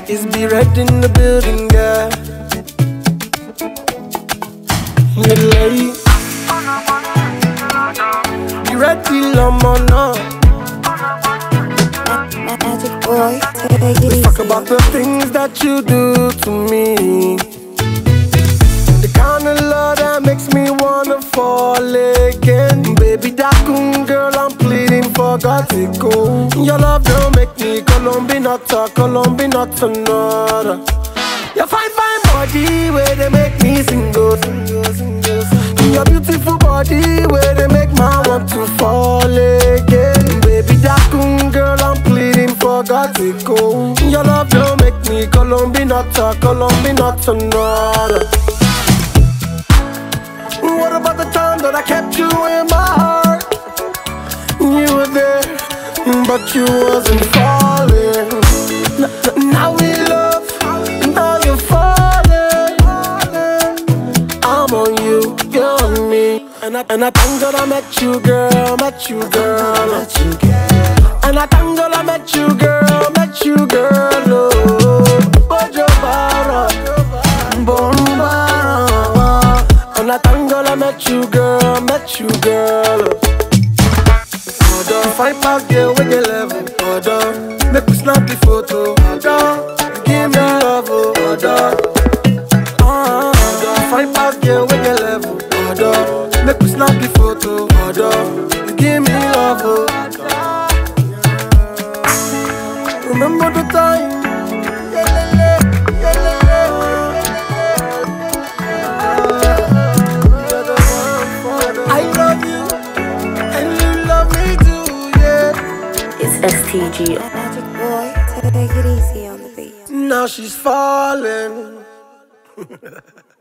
Is be red in the building, yeah. Lady, be ready, Lamana. Magic boy, take it easy. Talk about the things that you do to me. The kind of love that makes me wanna fall again. Baby, Dakun, girl, I'm pleading for God to go. Your love don't make me Colombian, not another. Your fine body where they make me single. Your beautiful body where they make my want to fall again. Baby, Dakun, girl, I'm pleading for God to go. Your love don't make me Colombian, not another. What about the time that I kept you in my heart? You were there, but you wasn't falling. Now we love, now you're falling. I'm on you, you're on me. And I thank God I met you, girl, met you, girl. And I thank God I met you, girl, oh. Bojo Bara, Bombara. And I thank God I met you, girl. Find back there with the level, make me snap the photo, give me love, find back there with the level, make me snap the photo, give me love, remember the time. I love you, and you love me too, yeah. It's STG. Magic boy, take it easy on the beat. Now she's falling.